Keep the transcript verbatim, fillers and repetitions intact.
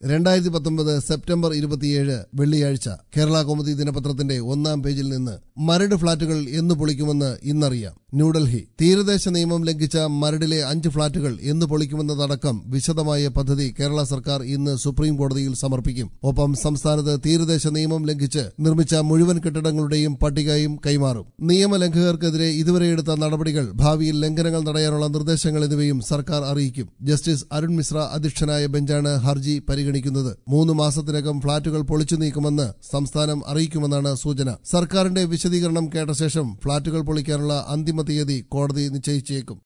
രണ്ടായിരത്തി പത്തൊമ്പത് സെപ്റ്റംബർ ഇരുപത്തിയേഴ് വെള്ളിയാഴ്ച കേരള കൗമുദി ദിനപത്രത്തിന്റെ ഒന്നാം പേജിൽ നിന്ന് മരട് ഫ്ളാറ്റുകൾ എന്ന് പൊളിക്കുമെന്ന് ഇന്നറിയാം. ന്യൂഡൽഹി. തീരദേശ നിയമം ലംഘിച്ച മരടിലെ അഞ്ച് ഫ്ളാറ്റുകൾ എന്ന് പൊളിക്കുമെന്നതടക്കം വിശദമായ പദ്ധതി കേരള സർക്കാർ ഇന്ന് സുപ്രീം കോടതിയിൽ സമർപ്പിക്കും. ഒപ്പം സംസ്ഥാനത്ത് തീരദേശ നിയമം ലംഘിച്ച് നിർമ്മിച്ച മുഴുവൻ കെട്ടിടങ്ങളുടെയും പട്ടികയും കൈമാറും. നിയമലംഘകർക്കെതിരെ ഇതുവരെ എടുത്ത നടപടികൾ, ഭാവിയിൽ ലംഘനങ്ങൾ തടയാനുള്ള നിർദ്ദേശങ്ങൾ എന്നിവയും സർക്കാർ അറിയിക്കും. ജസ്റ്റിസ് അരുൺ മിശ്ര അധ്യക്ഷനായ ബെഞ്ചാണ് ഹർജി പരിഗണിക്കുന്നത്. മൂന്ന് മാസത്തിനകം ഫ്ളാറ്റുകൾ പൊളിച്ചു നീക്കുമെന്ന് സംസ്ഥാനം അറിയിക്കുമെന്നാണ് സൂചന. സർക്കാരിന്റെ വിശദീകരണം കേട്ട ശേഷം ഫ്ളാറ്റുകൾ പൊളിക്കാനുള്ള അന്തിമ തീയതി കോടതി നിശ്ചയിച്ചേക്കും.